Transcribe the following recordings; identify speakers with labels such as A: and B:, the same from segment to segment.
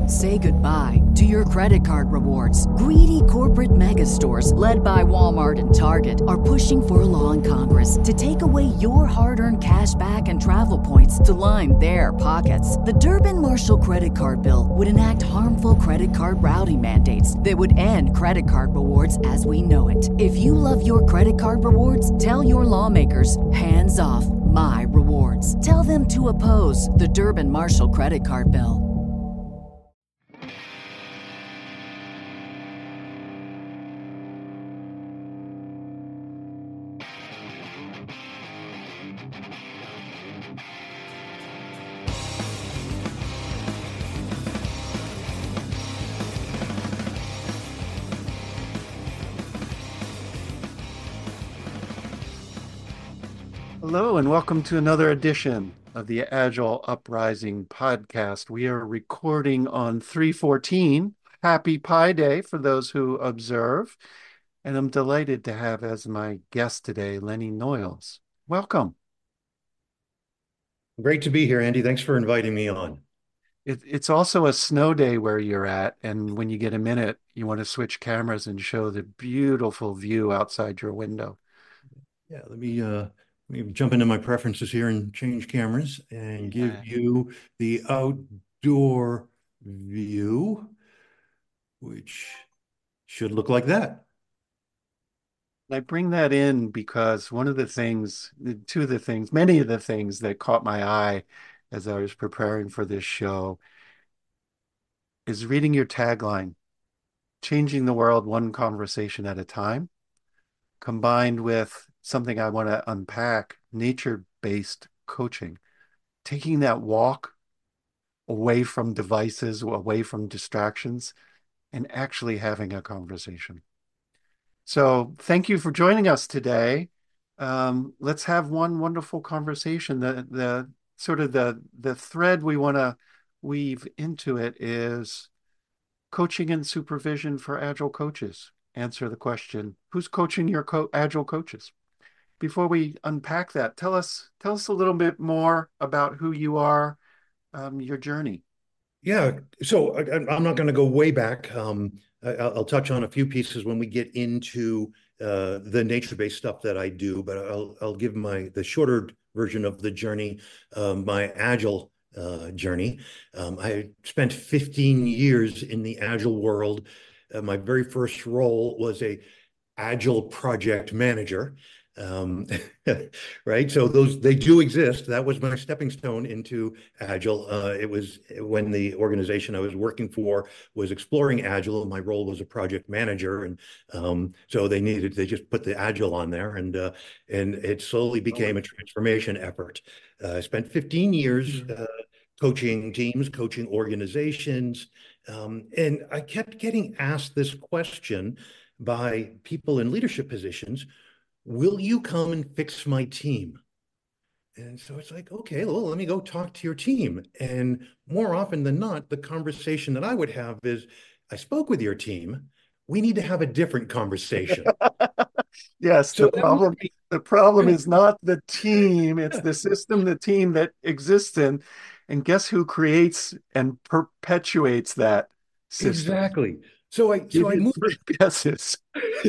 A: Say goodbye to your credit card rewards. Greedy corporate mega stores, led by Walmart and Target, are pushing for a law in Congress to take away your hard-earned cash back and travel points to line their pockets. The Durbin-Marshall credit card bill would enact harmful credit card routing mandates that would end credit card rewards as we know it. If you love your credit card rewards, tell your lawmakers, hands off my rewards. Tell them to oppose the Durbin-Marshall credit card bill.
B: Hello, and welcome to another edition of the Agile Uprising podcast. We are recording on 3/14. Happy Pi Day for those who observe. And I'm delighted to have as my guest today, Lenny Noyles. Welcome.
C: Great to be here, Andy. Thanks for inviting me on.
B: It's also a snow day where you're at. And when you get a minute, you want to switch cameras and show the beautiful view outside your window.
C: Yeah, let me jump into my preferences here and change cameras and give you the outdoor view, which should look like that.
B: I bring that in because many of the things that caught my eye as I was preparing for this show is reading your tagline, changing the world one conversation at a time, combined with something I want to unpack, nature-based coaching, taking that walk away from devices, away from distractions, and actually having a conversation. So thank you for joining us today. Let's have one wonderful conversation. The sort of the thread we want to weave into it is coaching and supervision for Agile coaches. Answer the question, who's coaching your Agile coaches? Before we unpack that, tell us a little bit more about who you are, your journey.
C: Yeah, so I'm not going to go way back. I'll touch on a few pieces when we get into the nature-based stuff that I do, but I'll give the shorter version of the journey, my Agile journey. I spent 15 years in the Agile world. My very first role was a Agile project manager. Um, right. So they do exist. That was my stepping stone into Agile. It was when the organization I was working for was exploring Agile. My role was a project manager. And so they just put the Agile on there and it slowly became a transformation effort. I spent 15 years coaching teams, coaching organizations. And I kept getting asked this question by people in leadership positions: will you come and fix my team? And so it's like, okay, well, let me go talk to your team. And more often than not, the conversation that I would have is, I spoke with your team. We need to have a different conversation.
B: Yes,
C: So
B: the problem is not the team, it's the system, the team that exists in. And guess who creates and perpetuates that system?
C: exactly. So I
B: Give
C: so I
B: you
C: moved
B: three guesses.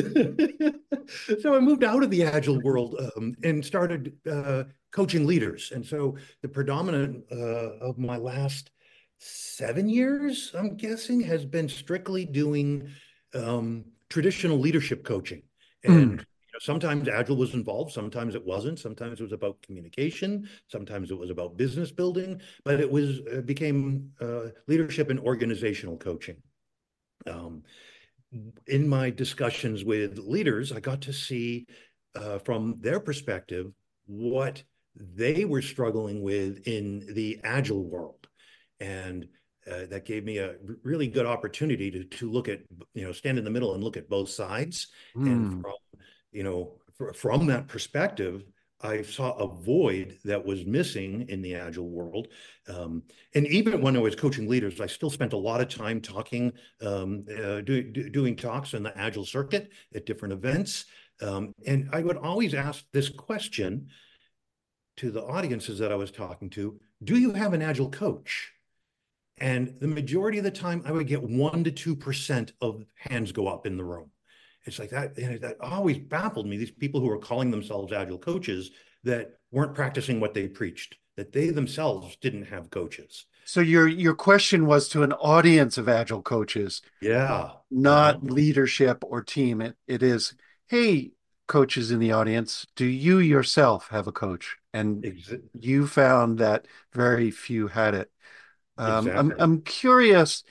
C: so I moved out of the Agile world and started coaching leaders. And so the predominant of my last 7 years, I'm guessing, has been strictly doing traditional leadership coaching. And sometimes Agile was involved, sometimes it wasn't. Sometimes it was about communication, sometimes it was about business building, but it became leadership and organizational coaching. Um, in my discussions with leaders, I got to see from their perspective what they were struggling with in the Agile world. And that gave me a really good opportunity to look at, stand in the middle and look at both sides. And from that perspective, I saw a void that was missing in the Agile world. And even when I was coaching leaders, I still spent a lot of time talking, doing talks in the Agile circuit at different events. And I would always ask this question to the audiences that I was talking to: do you have an Agile coach? And the majority of the time, I would get 1 to 2% of hands go up in the room. It's like that, and that always baffled me. These people who are calling themselves agile coaches that weren't practicing what they preached, that they themselves didn't have coaches.
B: So your question was to an audience of agile coaches,
C: Yeah.
B: not leadership or team. It is, hey, coaches in the audience, do you yourself have a coach? And
C: Ex
B: you found that very few had it.
C: exactly.
B: I'm curious,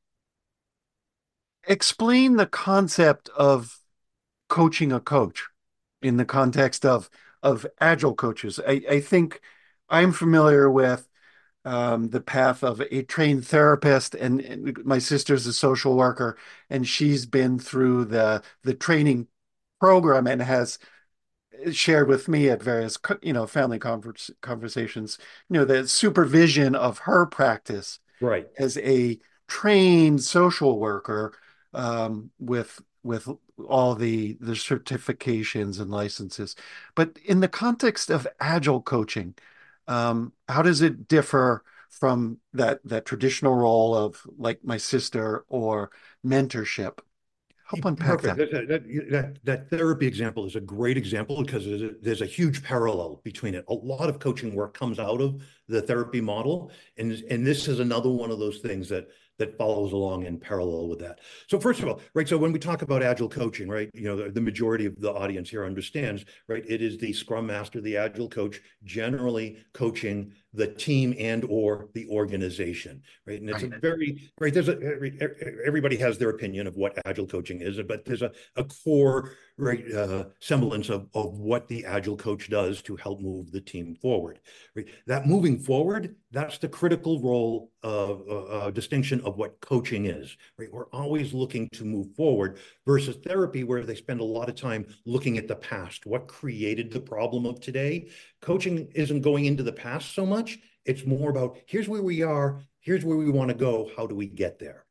B: explain the concept of coaching a coach in the context of agile coaches. I think I'm familiar with the path of a trained therapist, and my sister's a social worker, and she's been through the training program and has shared with me at various family conversations, the supervision of her practice
C: Right.
B: as a trained social worker, with all the certifications and licenses. But in the context of agile coaching, how does it differ from that traditional role of like my sister or mentorship? Help unpack
C: Perfect.
B: that.
C: That therapy example is a great example because there's a huge parallel between it. A lot of coaching work comes out of the therapy model, and this is another one of those things that follows along in parallel with that. So first of all, right, so when we talk about agile coaching, right, the majority of the audience here understands, right, it is the scrum master, the agile coach, generally coaching the team and or the organization, right? And it's a
B: Right.
C: very, right, everybody has their opinion of what agile coaching is, but there's a core, right, semblance of what the agile coach does to help move the team forward, right? That moving forward, that's the critical role of distinction of what coaching is, right? We're always looking to move forward versus therapy, where they spend a lot of time looking at the past, what created the problem of today. Coaching isn't going into the past so much. It's more about here's where we are, here's where we want to go, how do we get there?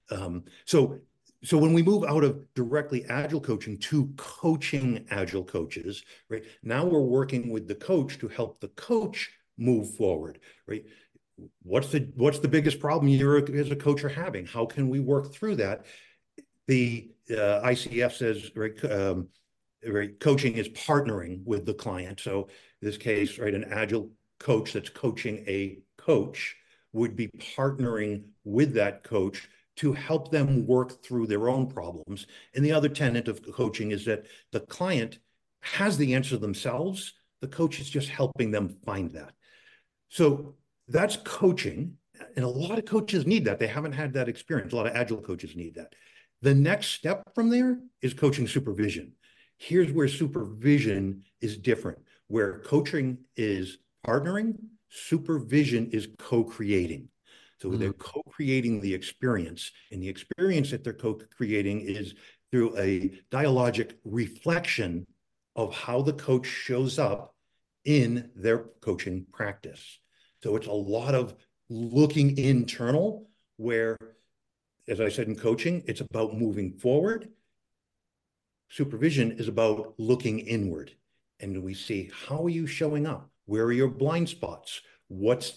C: So when we move out of directly agile coaching to coaching agile coaches, right? Now we're working with the coach to help the coach move forward, right? What's the biggest problem you as a coach are having? How can we work through that? The ICF says, right, coaching is partnering with the client. So in this case, right, an agile coach that's coaching a coach would be partnering with that coach to help them work through their own problems. And the other tenet of coaching is that the client has the answer themselves. The coach is just helping them find that. So that's coaching. And a lot of coaches need that. They haven't had that experience. A lot of agile coaches need that. The next step from there is coaching supervision. Here's where supervision is different, where coaching is partnering, supervision is co-creating. So they're co-creating the experience, and the experience that they're co-creating is through a dialogic reflection of how the coach shows up in their coaching practice. So it's a lot of looking internal, where, as I said in coaching, it's about moving forward. Supervision is about looking inward. And we see, how are you showing up? Where are your blind spots? What's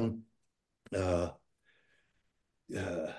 C: uh, uh,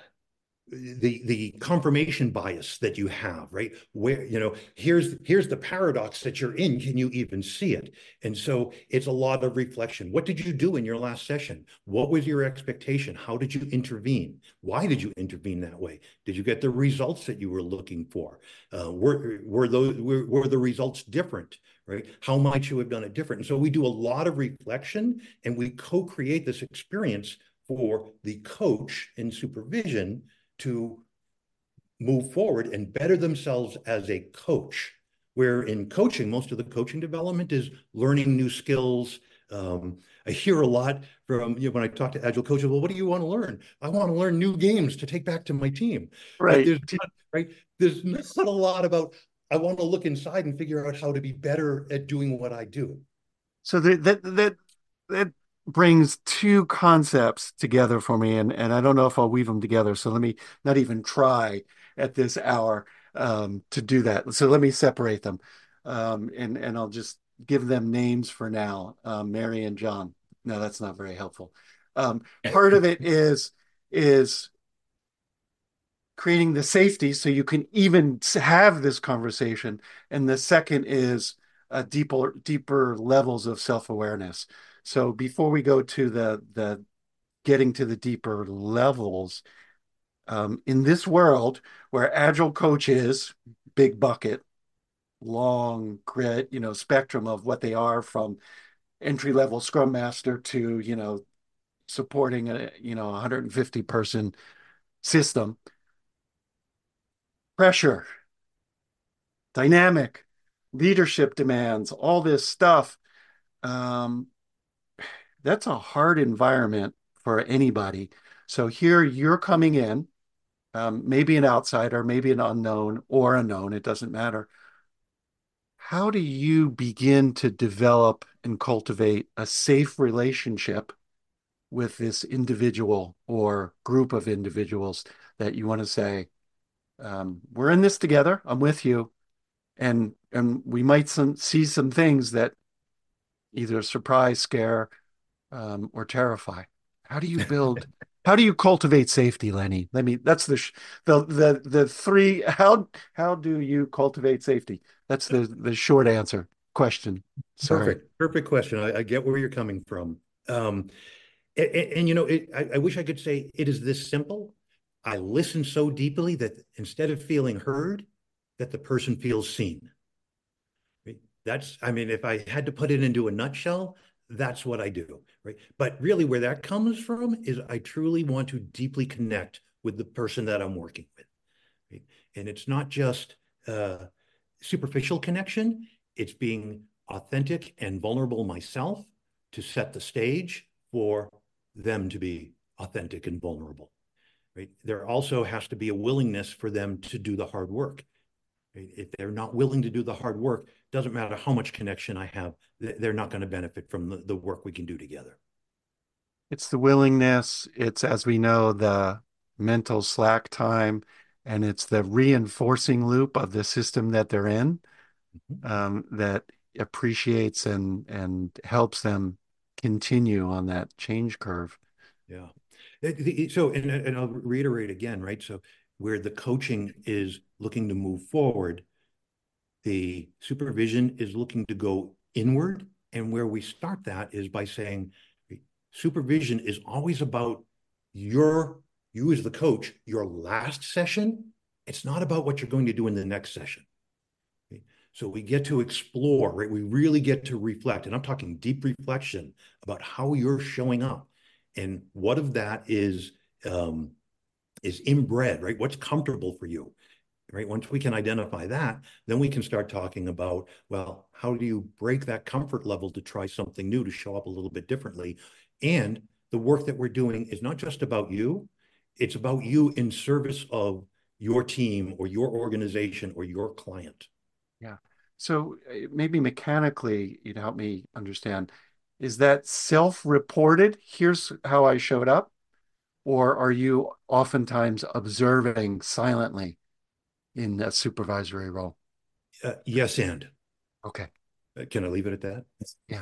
C: the confirmation bias that you have, right? Where, here's the paradox that you're in. Can you even see it? And so it's a lot of reflection. What did you do in your last session? What was your expectation? How did you intervene? Why did you intervene that way? Did you get the results that you were looking for? Were the results different? Right? How might you have done it different? And so we do a lot of reflection, and we co-create this experience for the coach in supervision to move forward and better themselves as a coach. Where in coaching, most of the coaching development is learning new skills. I hear a lot from, when I talk to agile coaches, well, what do you want to learn? I want to learn new games to take back to my team. But
B: Right.
C: there's not a lot about, I want to look inside and figure out how to be better at doing what I do.
B: So that brings two concepts together for me, and I don't know if I'll weave them together. So let me not even try at this hour to do that. So let me separate them, and I'll just give them names for now. Mary and John. No, that's not very helpful. Part of it is is creating the safety so you can even have this conversation. And the second is deeper levels of self-awareness. So before we go to the getting to the deeper levels, in this world where agile coach is big bucket, long grid, spectrum of what they are, from entry level scrum master to, supporting a, 150 person system, pressure, dynamic, leadership demands, all this stuff. Um, that's a hard environment for anybody. So here you're coming in, maybe an outsider, maybe an unknown or a known, it doesn't matter. How do you begin to develop and cultivate a safe relationship with this individual or group of individuals that you want to say, we're in this together, I'm with you, and we might see some things that either surprise, scare, or terrify. How do you build? How do you cultivate safety, Lenny? That's the three. How do you cultivate safety? That's the short answer question. Sorry.
C: Perfect question. I get where you're coming from. I wish I could say it is this simple. I listen so deeply that instead of feeling heard, that the person feels seen. Right? If I had to put it into a nutshell, that's what I do, right? But really where that comes from is I truly want to deeply connect with the person that I'm working with, right? And it's not just superficial connection, it's being authentic and vulnerable myself to set the stage for them to be authentic and vulnerable, right? There also has to be a willingness for them to do the hard work. Right? If they're not willing to do the hard work, doesn't matter how much connection I have, they're not going to benefit from the work we can do together.
B: It's the willingness. It's, as we know, the mental slack time, and it's the reinforcing loop of the system that they're in, that appreciates and helps them continue on that change curve.
C: Yeah. And I'll reiterate again, right? So where the coaching is looking to move forward, the supervision is looking to go inward. And where we start that is by saying supervision is always about you as the coach, your last session. It's not about what you're going to do in the next session. Right? So we get to explore, right? We really get to reflect. And I'm talking deep reflection about how you're showing up and what of that is inbred, right? What's comfortable for you, right? Once we can identify that, then we can start talking about, well, how do you break that comfort level to try something new, to show up a little bit differently? And the work that we're doing is not just about you, it's about you in service of your team or your organization or your client.
B: Yeah. So maybe mechanically, you'd help me understand. Is that self-reported? Here's how I showed up. Or are you oftentimes observing silently in a supervisory role?
C: Yes, and.
B: Okay.
C: Can I leave it at that?
B: Yeah.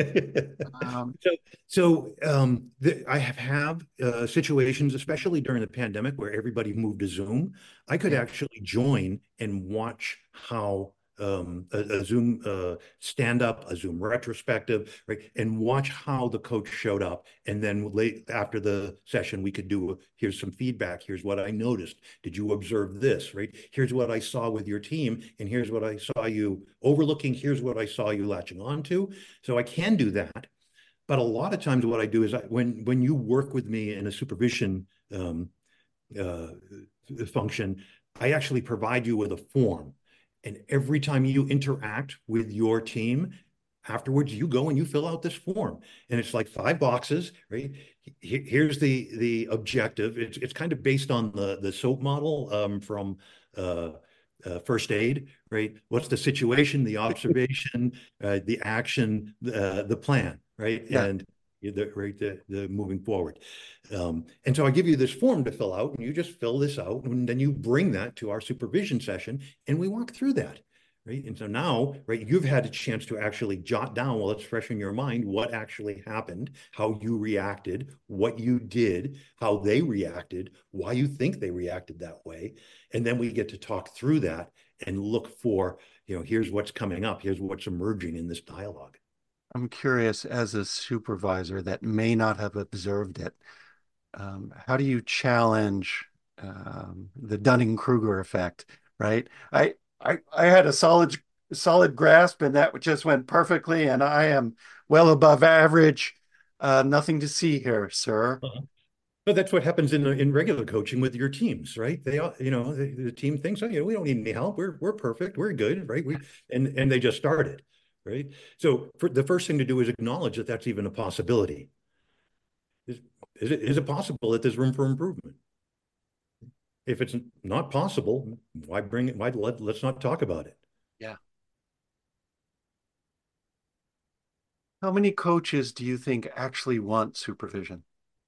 C: I have situations, especially during the pandemic, where everybody moved to Zoom. I could actually join and watch how a Zoom stand up, a Zoom retrospective, right? And watch how the coach showed up. And then after the session, we could do, here's some feedback. Here's what I noticed. Did you observe this, right? Here's what I saw with your team. And here's what I saw you overlooking. Here's what I saw you latching onto. So I can do that. But a lot of times what I do is when you work with me in a supervision function, I actually provide you with a form. And every time you interact with your team, afterwards you go and you fill out this form. And it's like 5 boxes, right? Here's the objective. It's kind of based on the SOAP model from first aid, right? What's the situation, the observation, the action, the plan, right?
B: Yeah.
C: And the moving forward. And so I give you this form to fill out, and you just fill this out, and then you bring that to our supervision session, and we walk through that, right? And so now, right, you've had a chance to actually jot down, well, it's fresh in your mind, what actually happened, how you reacted, what you did, how they reacted, why you think they reacted that way. And then we get to talk through that and look for, here's what's coming up, here's what's emerging in this dialogue.
B: I'm curious, as a supervisor that may not have observed it, how do you challenge the Dunning-Kruger effect, right? I had a solid grasp, and that just went perfectly, and I am well above average. Nothing to see here, sir.
C: But that's what happens in regular coaching with your teams, right? They all, the team thinks, oh, we don't need any help. We're perfect. We're good, right? And they just started, right? So the first thing to do is acknowledge that that's even a possibility. Is it possible that there's room for improvement? If it's not possible, why bring it? Let's not talk about it.
B: Yeah. How many coaches do you think actually want supervision?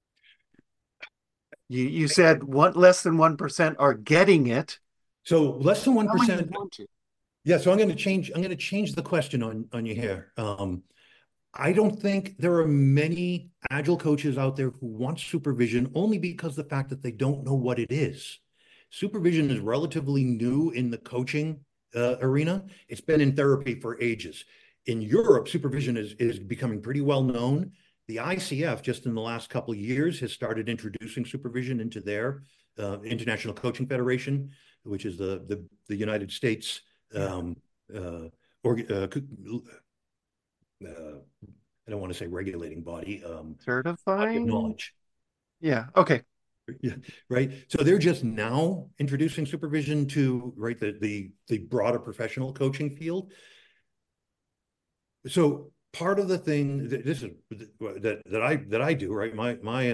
B: You said less than 1% are getting it.
C: So less than
B: How many
C: 1%.
B: want it?
C: Yeah. So I'm going to change the question on you here. I don't think there are many agile coaches out there who want supervision only because the fact that they don't know what it is. Supervision is relatively new in the coaching arena. It's been in therapy for ages. In Europe, supervision is becoming pretty well known. The ICF, just in the last couple of years, has started introducing supervision into their International Coaching Federation, which is the United States or I don't want to say regulating body, body of
B: Certifying?
C: knowledge.
B: Yeah. Okay.
C: Yeah, right. So they're just now introducing supervision to the broader professional coaching field. So part of the thing that I do, right? My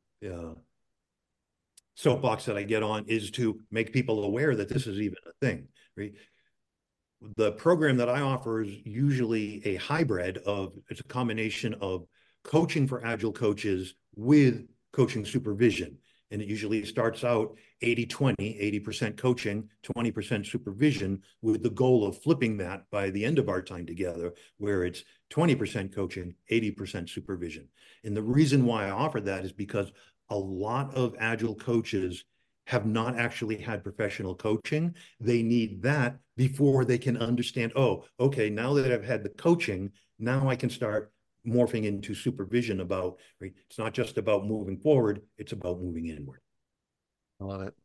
C: soapbox that I get on is to make people aware that this is even a thing, right? The program that I offer is usually a hybrid it's a combination of coaching for agile coaches with coaching supervision. And it usually starts out 80-20, 80% coaching, 20% supervision, with the goal of flipping that by the end of our time together, where it's 20% coaching, 80% supervision. And the reason why I offer that is because a lot of agile coaches have not actually had professional coaching. They need that before they can understand, oh, okay, now that I've had the coaching, now I can start morphing into supervision about, right? It's not just about moving forward, it's about moving inward.
B: I love it.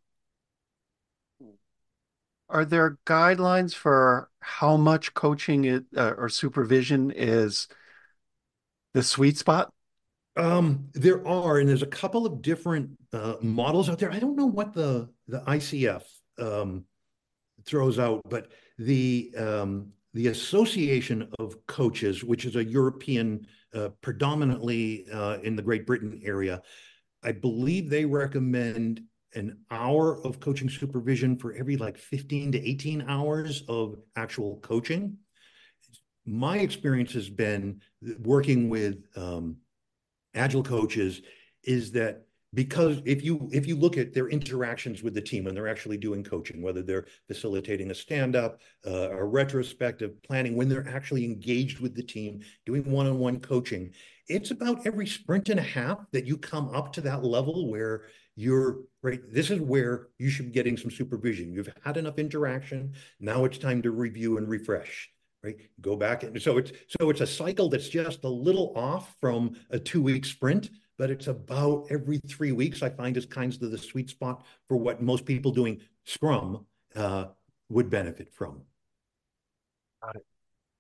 B: Are there guidelines for how much coaching or supervision is the sweet spot?
C: There are, and there's a couple of different models out there. I don't know what the ICF throws out, but the Association of Coaches, which is a European, predominantly in the Great Britain area, I believe they recommend an hour of coaching supervision for every 15 to 18 hours of actual coaching. My experience has been working with agile coaches is that, because if you look at their interactions with the team when they're actually doing coaching, whether they're facilitating a stand-up, a retrospective planning, when they're actually engaged with the team, doing one-on-one coaching, it's about every sprint and a half that you come up to that level where you're right. This is where you should be getting some supervision. You've had enough interaction. Now it's time to review and refresh. Right, go back, and so it's a cycle that's just a little off from a 2-week sprint, but it's about every 3 weeks. I find is kind of the sweet spot for what most people doing Scrum would benefit from.
B: Got it.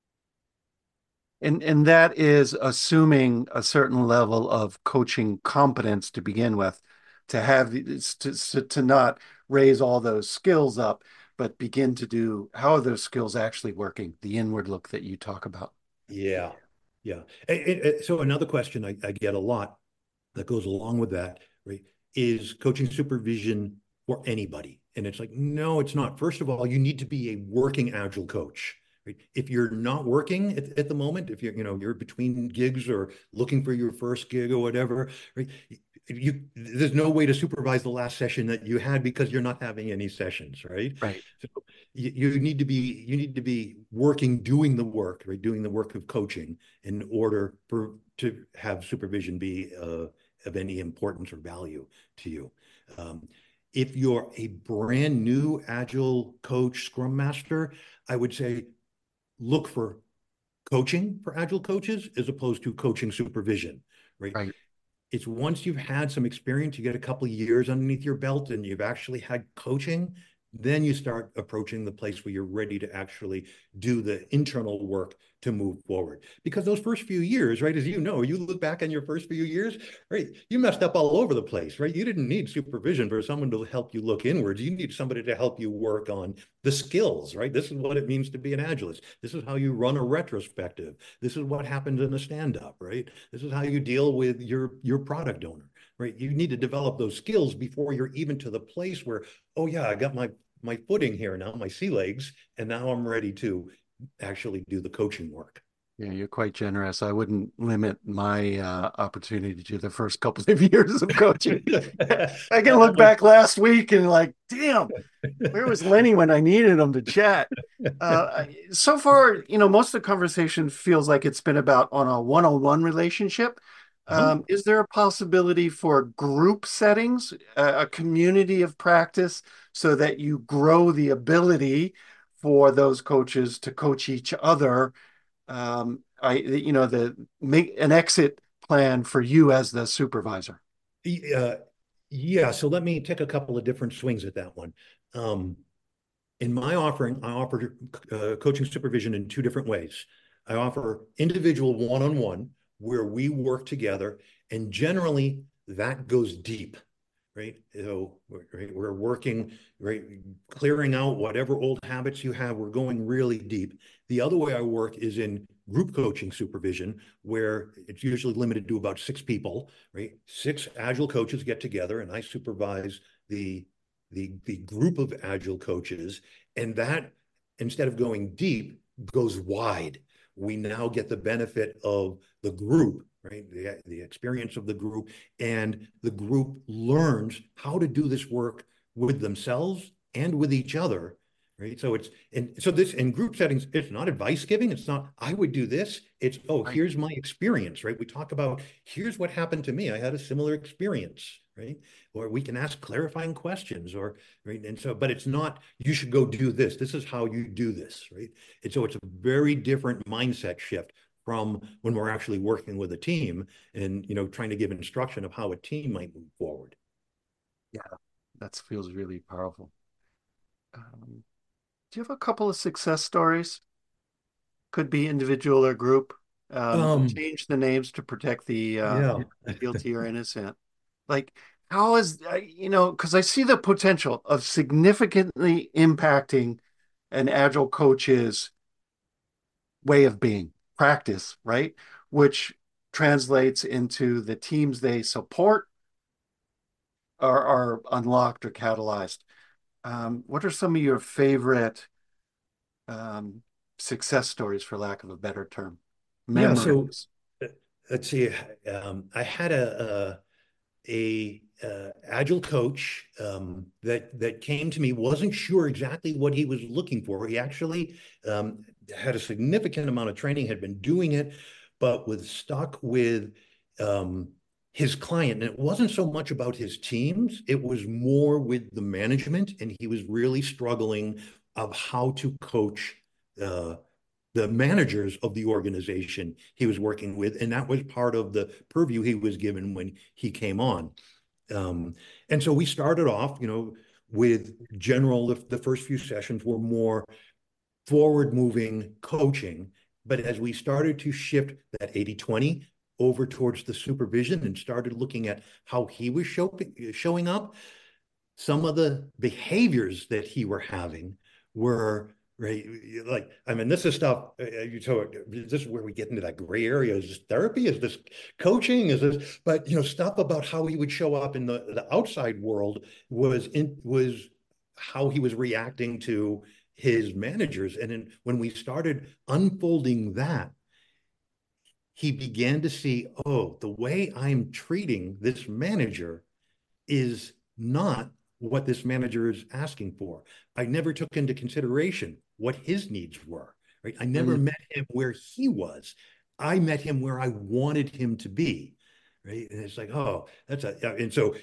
B: And that is assuming a certain level of coaching competence to begin with, to have to not raise all those skills up, but begin to do how are those skills actually working, the inward look that you talk about.
C: Yeah, yeah. So another question I get a lot that goes along with that, right, is coaching supervision for anybody? And it's like, no, it's not. First of all, you need to be a working agile coach. Right? If you're not working at the moment, if you're between gigs or looking for your first gig or whatever, right? There's no way to supervise the last session that you had because you're not having any sessions, right?
B: Right.
C: So you need to be working, doing the work, right? Doing the work of coaching in order to have supervision be of any importance or value to you. If you're a brand new Agile coach, Scrum Master, I would say look for coaching for Agile coaches as opposed to coaching supervision, right?
B: Right.
C: It's once you've had some experience, you get a couple of years underneath your belt and you've actually had coaching, then you start approaching the place where you're ready to actually do the internal work to move forward. Because those first few years, right, as you know, you look back on your first few years, right, you messed up all over the place, right? You didn't need supervision for someone to help you look inwards. You need somebody to help you work on the skills, right? This is what it means to be an agilist. This is how you run a retrospective. This is what happens in a stand-up, right? This is how you deal with your product owner. Right? You need to develop those skills before you're even to the place where, oh yeah, I got my footing here now, my sea legs, and now I'm ready to actually do the coaching work.
B: Yeah, you're quite generous. I wouldn't limit my opportunity to the first couple of years of coaching. I can look back last week and like, damn, where was Lenny when I needed him to chat? So far, most of the conversation feels like it's been about on a one-on-one relationship. Is there a possibility for group settings, a community of practice, so that you grow the ability for those coaches to coach each other? Make an exit plan for you as the supervisor.
C: Yeah, so let me take a couple of different swings at that one. In my offering, I offer coaching supervision in two different ways. I offer individual one-on-one where we work together, and generally that goes deep, right? So we're working, right, clearing out whatever old habits you have. We're going really deep. The other way I work is in group coaching supervision, where it's usually limited to about 6 people, right? 6 Agile coaches get together, and I supervise the group of Agile coaches, and that, instead of going deep, goes wide. We now get the benefit of the group, right? The experience of the group, and the group learns how to do this work with themselves and with each other, right? So this in group settings, it's not advice giving. It's not, I would do this. It's, oh,
B: Right.
C: here's my experience, right? We talk about, here's what happened to me. I had a similar experience, right? Or we can ask clarifying questions, or, right? And so, but it's not, you should go do this. This is how you do this, right? And so it's a very different mindset shift from when we're actually working with a team and, trying to give instruction of how a team might move forward.
B: Yeah, that feels really powerful. Do you have a couple of success stories? Could be individual or group. Change the names to protect the
C: Yeah.
B: guilty or innocent. Like, how is, because I see the potential of significantly impacting an agile coach's way of being, practice, right? Which translates into the teams they support are unlocked or catalyzed. What are some of your favorite um, success stories, for lack of a better term?
C: Yeah. So
B: Memories.
C: let's see. I had a Agile coach that came to me, wasn't sure exactly what he was looking for. He actually had a significant amount of training, had been doing it, but was stuck with his client. And it wasn't so much about his teams, it was more with the management. And he was really struggling of how to coach the managers of the organization he was working with. And that was part of the purview he was given when he came on. And so we started off, with the first few sessions were more forward moving coaching. But as we started to shift that 80-20 over towards the supervision and started looking at how he was showing up, some of the behaviors that he were having were, right, like, I mean, this is stuff, so this is where we get into that gray area. Is this therapy? Is this coaching? Is this, but, stuff about how he would show up in the outside world was how he was reacting to his managers. And then when we started unfolding that, he began to see, oh, the way I'm treating this manager is not what this manager is asking for. I never took into consideration what his needs were, right? I never met him where he was. I met him where I wanted him to be, right? And it's like, oh, that's a, and so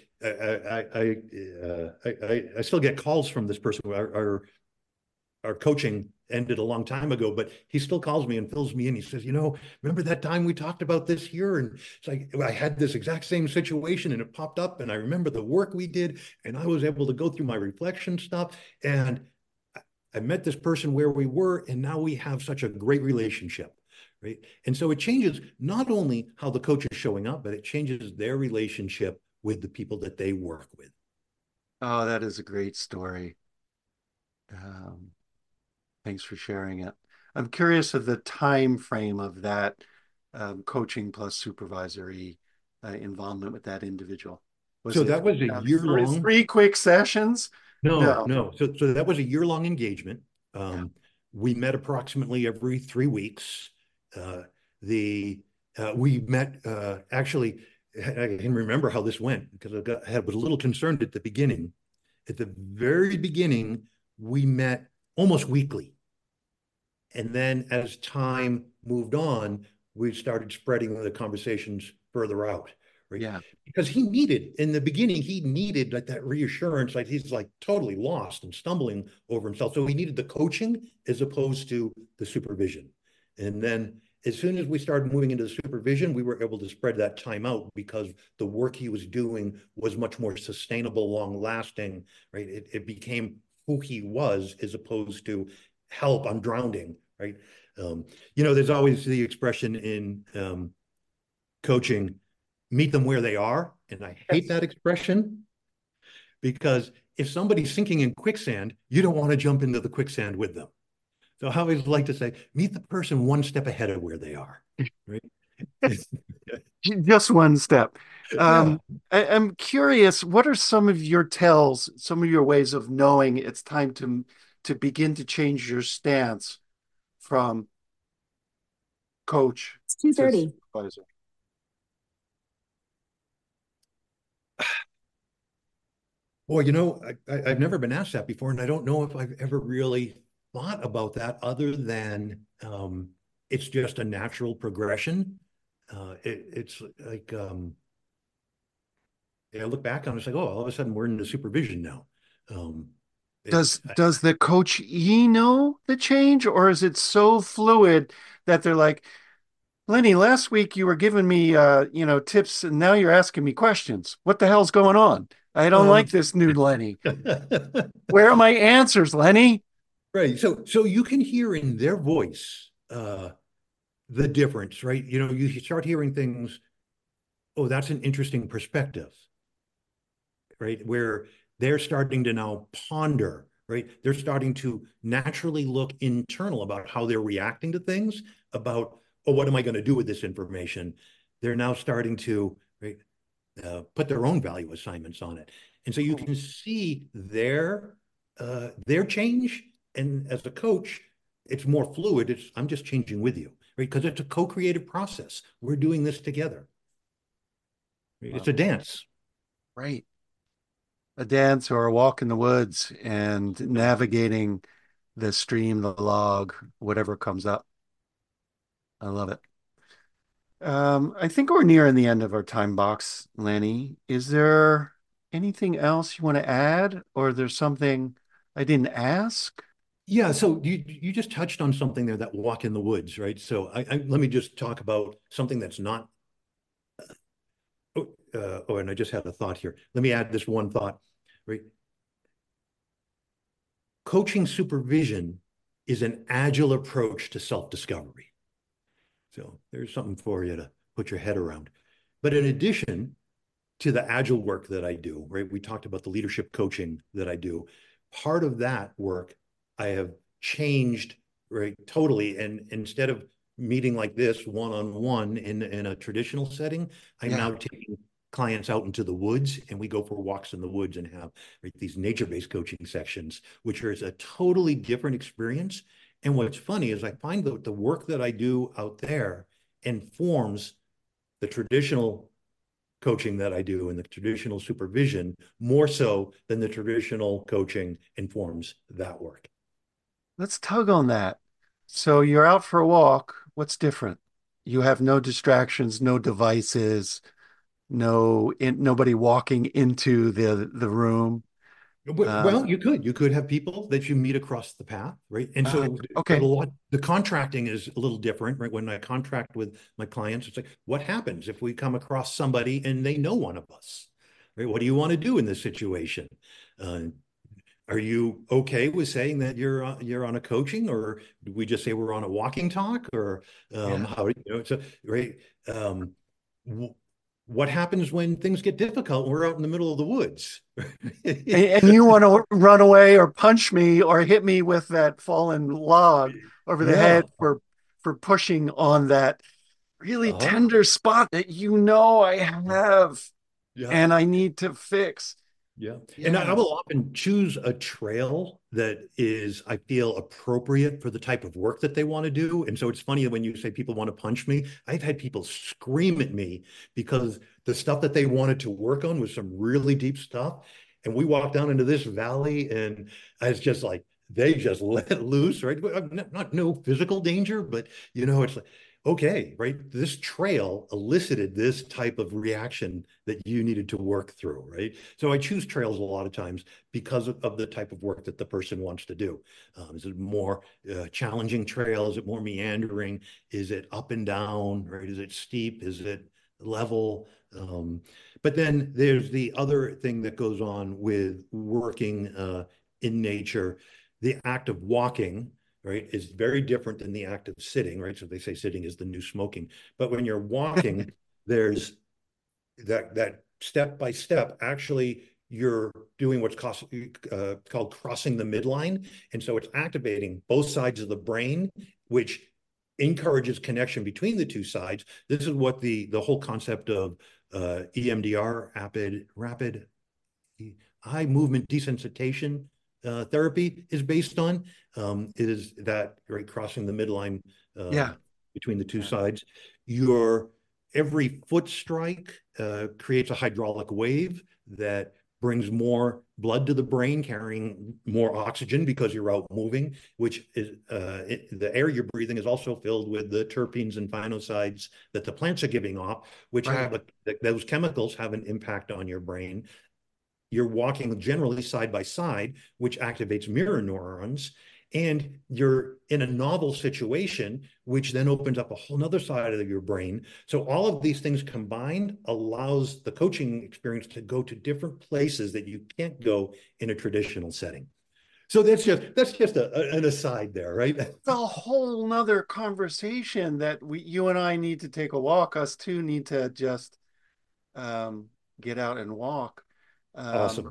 C: I still get calls from this person. Our coaching ended a long time ago, but he still calls me and fills me in. He says, remember that time we talked about this here? And it's like, I had this exact same situation and it popped up. And I remember the work we did, and I was able to go through my reflection stuff. And I met this person where we were, and now we have such a great relationship. Right. And so it changes not only how the coach is showing up, but it changes their relationship with the people that they work with.
B: Oh, that is a great story. Thanks for sharing it. I'm curious of the time frame of that coaching plus supervisory involvement with that individual. Was
C: So
B: it
C: that was a year long?
B: three quick sessions?
C: No. So that was a year-long engagement. We met approximately every 3 weeks. We met actually. I can remember how this went because I was a little concerned at the beginning. At the very beginning, we met almost weekly, and then as time moved on, we started spreading the conversations further out. Right?
B: Yeah.
C: Because he needed, in the beginning, he needed like that reassurance, like he's like totally lost and stumbling over himself. So he needed the coaching as opposed to the supervision. And then as soon as we started moving into the supervision, we were able to spread that time out because the work he was doing was much more sustainable, long lasting, right? It became who he was as opposed to help, I'm drowning, right? There's always the expression in coaching, meet them where they are. And I hate that expression because if somebody's sinking in quicksand, you don't want to jump into the quicksand with them. So I always like to say, meet the person one step ahead of where they are. Right?
B: Just one step.
C: Yeah.
B: I'm curious, what are some of your tells, some of your ways of knowing it's time to begin to change your stance from coach
D: It's
B: to
D: 2:30.
B: supervisor?
C: Boy, I've never been asked that before, and I don't know if I've ever really thought about that other than it's just a natural progression. It's like I look back on it, it's like, oh, all of a sudden we're into supervision now.
B: Does the coach know the change, or is it so fluid that they're like, Lenny, last week you were giving me tips and now you're asking me questions. What the hell's going on? I don't like this new Lenny. Where are my answers, Lenny?
C: Right. So you can hear in their voice the difference, right? You start hearing things, oh, that's an interesting perspective, right? Where they're starting to now ponder, right? They're starting to naturally look internal about how they're reacting to things, about, oh, what am I going to do with this information? They're now starting to, right, put their own value assignments on it. And so you can see their change. And as a coach, it's more fluid. I'm just changing with you, right? Because it's a co-creative process. We're doing this together. It's a dance.
B: Right. A dance or a walk in the woods and navigating the stream, the log, whatever comes up. I love it. I think we're nearing the end of our time box, Lenny. Is there anything else you want to add, or there's something I didn't ask?
C: Yeah, so you just touched on something there, that walk in the woods, right? So let me just talk about something that's not. And I just had a thought here. Let me add this one thought, right? Coaching supervision is an agile approach to self-discovery. So there's something for you to put your head around. But in addition to the agile work that I do, right? We talked about the leadership coaching that I do. Part of that work I have changed, right, totally. And instead of meeting like this one-on-one in a traditional setting, I'm now taking clients out into the woods, and we go for walks in the woods and have, right, these nature-based coaching sections, which is a totally different experience. And what's funny is I find that the work that I do out there informs the traditional coaching that I do and the traditional supervision, more so than the traditional coaching informs that work.
B: Let's tug on that. So you're out for a walk. What's different? You have no distractions, no devices, nobody walking into the room.
C: Well, you could have people that you meet across the path, right? And so, but
B: okay.
C: the contracting is a little different, right? When I contract with my clients, it's like, what happens if we come across somebody and they know one of us, right? What do you want to do in this situation? Uh, are you okay with saying that you're on a coaching, or do we just say we're on a walking talk, or
B: Yeah.
C: how so right? Um, what happens when things get difficult and we're out in the middle of the woods?
B: And you want to run away or punch me or hit me with that fallen log over the
C: Yeah.
B: head for pushing on that really
C: Uh-huh.
B: tender spot that I have
C: Yeah.
B: and I need to fix.
C: Yeah. And I
B: Yeah.
C: will often choose a trail that is, I feel, appropriate for the type of work that they want to do. And so it's funny when you say people want to punch me. I've had people scream at me because the stuff that they wanted to work on was some really deep stuff. And we walked down into this valley, and I was just like, they just let loose, right? Not no physical danger, but it's like, okay, right? This trail elicited this type of reaction that you needed to work through, right? So I choose trails a lot of times because of the type of work that the person wants to do. Is it more challenging trail? Is it more meandering? Is it up and down, right? Is it steep? Is it level? But then there's the other thing that goes on with working in nature. The act of walking, right, is very different than the act of sitting, right? So they say sitting is the new smoking. But when you're walking, there's that step by step, actually you're doing what's called crossing the midline. And so it's activating both sides of the brain, which encourages connection between the two sides. This is what the whole concept of EMDR, rapid eye movement desensitization therapy is based on. Is that right? Crossing the midline
B: Yeah.
C: between the two
B: Yeah.
C: sides. Your every foot strike creates a hydraulic wave that brings more blood to the brain, carrying more oxygen because you're out moving, which is the air you're breathing is also filled with the terpenes and phenocides that the plants are giving off, which
B: Right.
C: those chemicals have an impact on your brain. You're walking generally side by side, which activates mirror neurons. And you're in a novel situation, which then opens up a whole nother side of your brain. So all of these things combined allows the coaching experience to go to different places that you can't go in a traditional setting. So that's just an aside there, right?
B: It's a whole nother conversation that you and I need to take a walk. Us two need to just um, get out and walk. Um,
C: Awesome.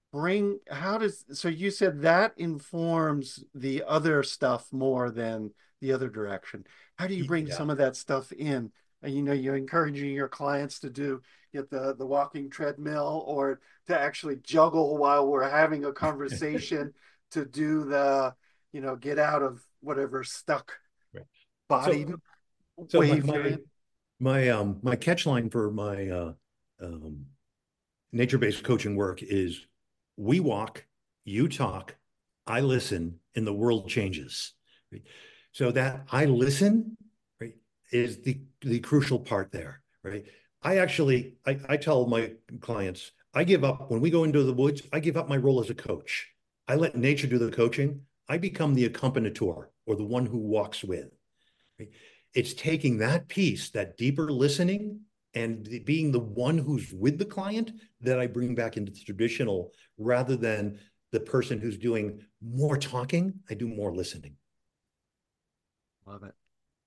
B: so you said that informs the other stuff more than the other direction. How do you bring
C: Yeah.
B: some of that stuff in? And you're encouraging your clients to get the walking treadmill or to actually juggle while we're having a conversation to do get out of whatever stuck
C: Right.
B: body
C: So so my
B: wave you're
C: my
B: in.
C: my catch line for my um, nature-based coaching work is we walk, you talk, I listen, and the world changes. Right? So that I listen, right, is the crucial part there, right? I tell my clients, I give up when we go into the woods, I give up my role as a coach. I let nature do the coaching. I become the accompanitor or the one who walks with. Right? It's taking that piece, that deeper listening, and being the one who's with the client that I bring back into the traditional rather than the person who's doing more talking. I do more listening.
B: Love it.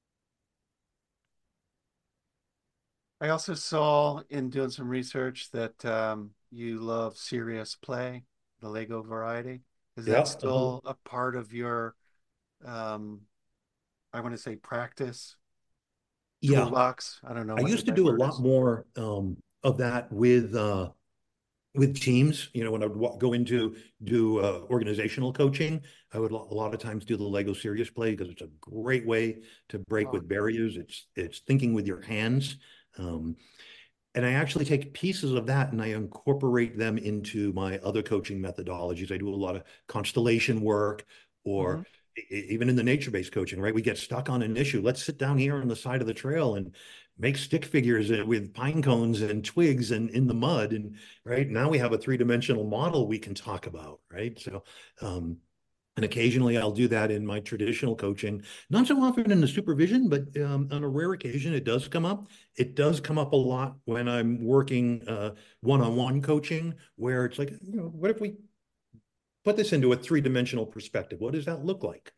B: I also saw in doing some research that you love serious play, the Lego variety. Is that
C: Yeah.
B: still a part of your, um, I want to say, practice
C: Yeah.
B: toolbox? I don't know
C: I
B: what the
C: used to
B: right
C: do a
B: word
C: lot
B: is.
C: more of that with teams. When I would go into do organizational coaching, I would a lot of times do the Lego Serious Play because it's a great way to break
B: Oh,
C: with barriers. It's thinking with your hands. Um, And I actually take pieces of that and I incorporate them into my other coaching methodologies. I do a lot of constellation work, or
B: Mhm.
C: even in the nature-based coaching, right? We get stuck on an issue. Let's sit down here on the side of the trail and make stick figures with pine cones and twigs and in the mud. And right now we have a three-dimensional model we can talk about, right? So, and occasionally I'll do that in my traditional coaching, not so often in the supervision, but on a rare occasion it does come up. It does come up a lot when I'm working one-on-one coaching, where it's like, what if we put this into a three-dimensional perspective? What does that look like?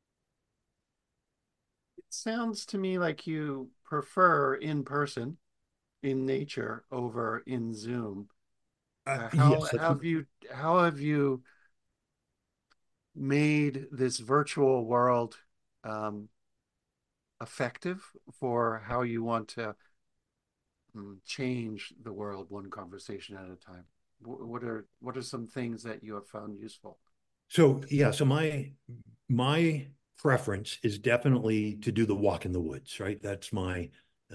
B: It sounds to me like you prefer in person, in nature, over in Zoom.
C: Yes,
B: How have you made this virtual world um, effective for how you want to change the world one conversation at a time? What are some things that you have found useful?
C: so yeah, so my preference is definitely to do the walk in the woods, right? That's my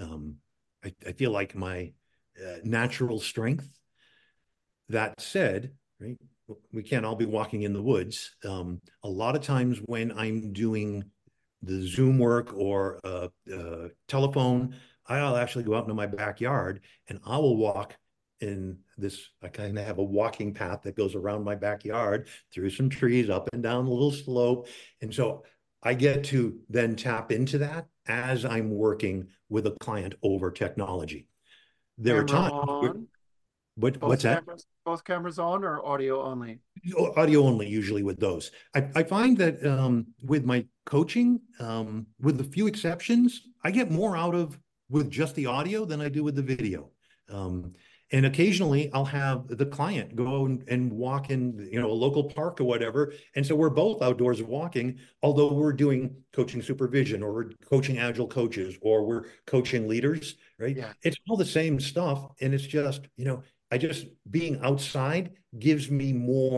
C: I feel like my natural strength. That said, right, we can't all be walking in the woods. A lot of times when I'm doing the Zoom work or telephone, I'll actually go out into my backyard and I will walk in this. I kind of have a walking path that goes around my backyard through some trees, up and down a little slope. And so I get to then tap into that as I'm working with a client over technology. There are
B: Camera
C: times
B: on,
C: what's that?
B: both cameras on or audio only?
C: Audio only usually with those. I find that with my coaching, with a few exceptions, I get more out of with just the audio than I do with the video. Um, and occasionally I'll have the client go and walk in, a local park or whatever. And so we're both outdoors walking, although we're doing coaching supervision, or we're coaching agile coaches, or we're coaching leaders, right?
B: Yeah.
C: It's all the same stuff. And it's just, I just being outside gives me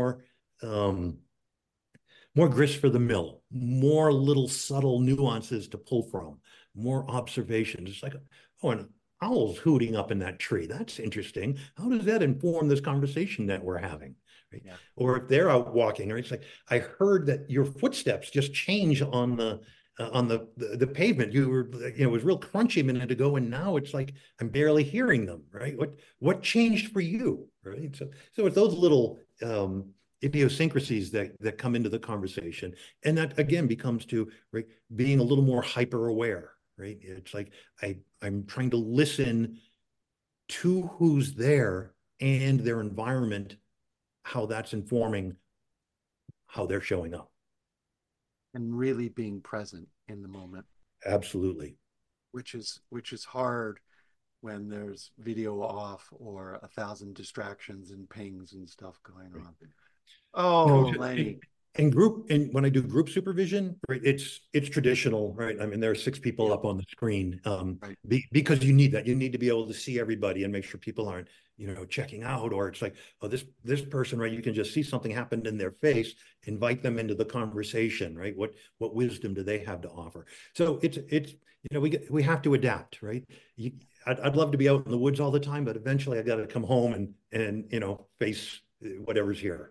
C: um, more grist for the mill, more little subtle nuances to pull from, more observations. It's like, oh, an owl's hooting up in that tree. That's interesting. How does that inform this conversation that we're having? Right?
B: Yeah.
C: Or if they're out walking, or it's like, I heard that your footsteps just change on the pavement. You were, it was real crunchy a minute ago, and now it's like I'm barely hearing them. Right? What changed for you? Right? So it's those little idiosyncrasies that come into the conversation, and that again becomes to, right, being a little more hyper aware. Right? It's like I'm trying to listen to who's there and their environment, how that's informing how they're showing up.
B: And really being present in the moment,
C: Absolutely.
B: which is hard when there's video off or a thousand distractions and pings and stuff going
C: Right.
B: on.
C: No,
B: Oh, Lenny.
C: and when I do group supervision, right, it's traditional, right? I mean, there are six people
B: Yeah.
C: up on the screen,
B: Right.
C: because you need that. You need to be able to see everybody and make sure people aren't, checking out, or it's like, oh, this person, right? You can just see something happen in their face, invite them into the conversation, right? What wisdom do they have to offer? So it's we have to adapt, right? I'd love to be out in the woods all the time, but eventually I got to come home and face whatever's here.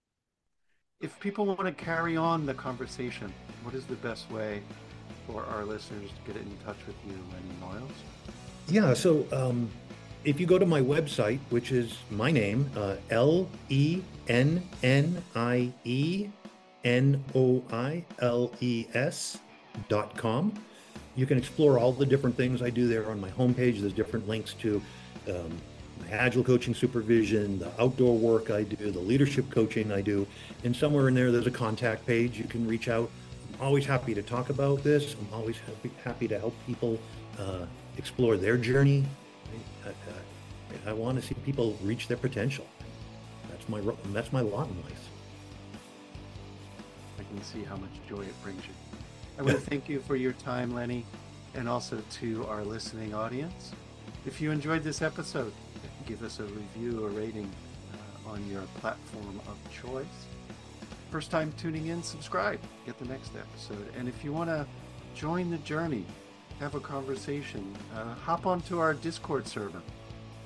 B: If people want to carry on the conversation, what is the best way for our listeners to get in touch with you, Lenny Noyles?
C: Yeah, so if you go to my website, which is my name, LENNIENOILES.com, you can explore all the different things I do there on my homepage. There's different links to my agile coaching supervision, the outdoor work I do, the leadership coaching I do. And somewhere in there's a contact page. You can reach out. I'm always happy to talk about this. I'm always happy to help people explore their journey. I want to see people reach their potential. That's my lot in life.
B: I can see how much joy it brings you. I want to thank you for your time, Lenny, and also to our listening audience. If you enjoyed this episode, give us a review or rating on your platform of choice. First time tuning in, subscribe, get the next episode. And if you want to join the journey, have a conversation, hop onto our Discord server.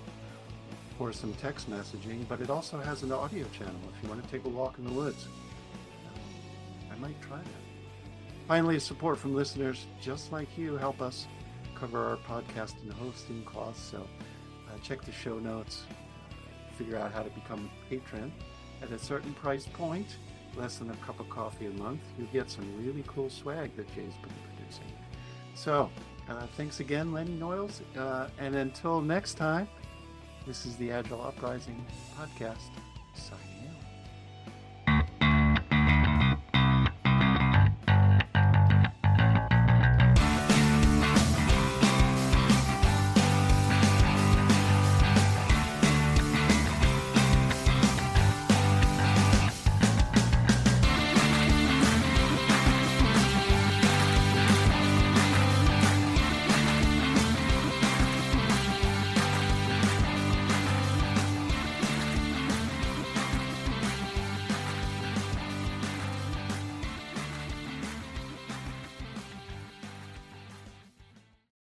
B: for some text messaging, but it also has an audio channel if you want to take a walk in the woods. I might try that. Finally, support from listeners just like you help us cover our podcast and hosting costs. So check the show notes, figure out how to become a patron at a certain price point, less than a cup of coffee a month. You'll get some really cool swag that Jay's been producing. So thanks again, Lenny Noyles. And until next time, this is the Agile Uprising podcast, signing out.